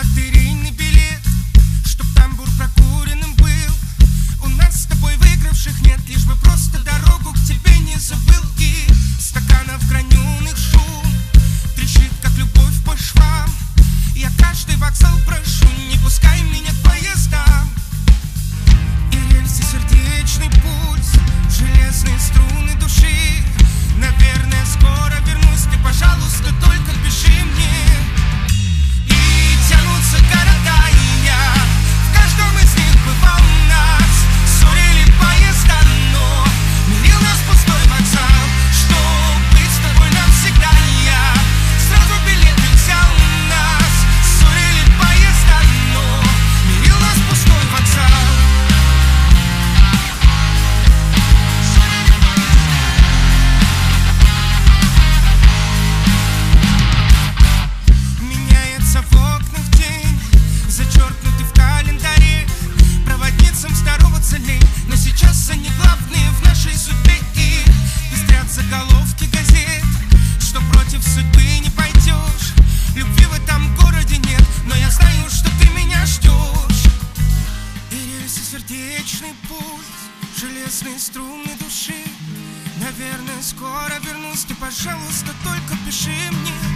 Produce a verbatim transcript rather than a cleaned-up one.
лотерейный билет, чтоб тамбур прокуренным был. У нас с тобой выигравших нет, лишь бы просто дорогу к тебе не забыл. И стаканов граненых шум трещит, как любовь по швам. Я каждый вокзал прошу, не пускай меня к поездам. И рельсы, сердечный пульс, железные струны души. Наверное, скоро вернусь, ты, пожалуйста, только пиши мне. И тянутся города, и я в каждом из них бывал нас. Ссорили поезда, но мирил нас пустой вокзал. Чтоб быть с тобой навсегда, я сразу билеты взял нас. Ссорили поезда, но мирил нас пустой вокзал. Меняется в окнах день, зачеркнутый в календаре. Проводницам здороваться лень, но сейчас они главные в нашей судьбе. И пестрят заголовки газет, что против судьбы не пойдешь. Любви в этом городе нет, но я знаю, что ты меня ждешь. И рельсы, сердечный пульс, железные струны души. Наверное, скоро вернусь, ты, пожалуйста, только пиши мне.